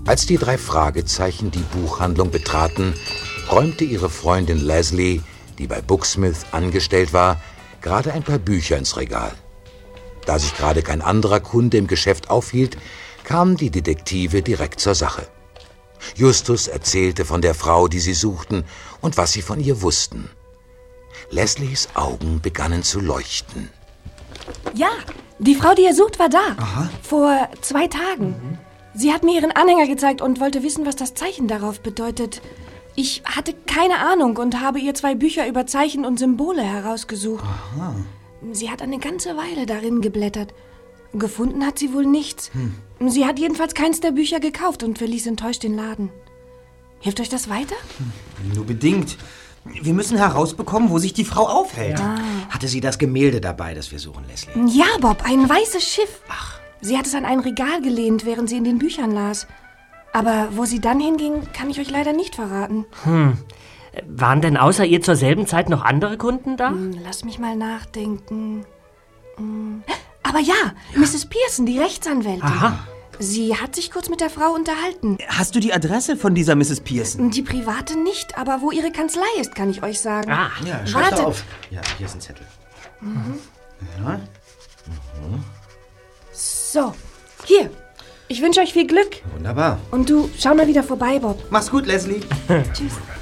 Als die 3 Fragezeichen die Buchhandlung betraten, räumte ihre Freundin Leslie, die bei Booksmith angestellt war, gerade ein paar Bücher ins Regal. Da sich gerade kein anderer Kunde im Geschäft aufhielt, kamen die Detektive direkt zur Sache. Justus erzählte von der Frau, die sie suchten und was sie von ihr wussten. Leslies Augen begannen zu leuchten. Ja, die Frau, die ihr sucht, war da. Aha. Vor 2 Tagen. Sie hat mir ihren Anhänger gezeigt und wollte wissen, was das Zeichen darauf bedeutet. Ich hatte keine Ahnung und habe ihr 2 Bücher über Zeichen und Symbole herausgesucht. Aha. Sie hat eine ganze Weile darin geblättert. Gefunden hat sie wohl nichts. Sie hat jedenfalls keins der Bücher gekauft und verließ enttäuscht den Laden. Hilft euch das weiter? Nur bedingt. Wir müssen herausbekommen, wo sich die Frau aufhält. Ja. Hatte sie das Gemälde dabei, das wir suchen, Leslie? Ja, Bob, ein weißes Schiff. Ach. Sie hat es an ein Regal gelehnt, während sie in den Büchern las. Aber wo sie dann hinging, kann ich euch leider nicht verraten. Waren denn außer ihr zur selben Zeit noch andere Kunden da? Lass mich mal nachdenken. Aber ja, Mrs. Pearson, die Rechtsanwältin. Aha. Sie hat sich kurz mit der Frau unterhalten. Hast du die Adresse von dieser Mrs. Pearson? Die private nicht, aber wo ihre Kanzlei ist, kann ich euch sagen. Ah. Ja, Warte. auf. Ja, hier ist ein Zettel. Ja. So, hier. Ich wünsche euch viel Glück. Wunderbar. Und du, schau mal wieder vorbei, Bob. Mach's gut, Leslie. Tschüss.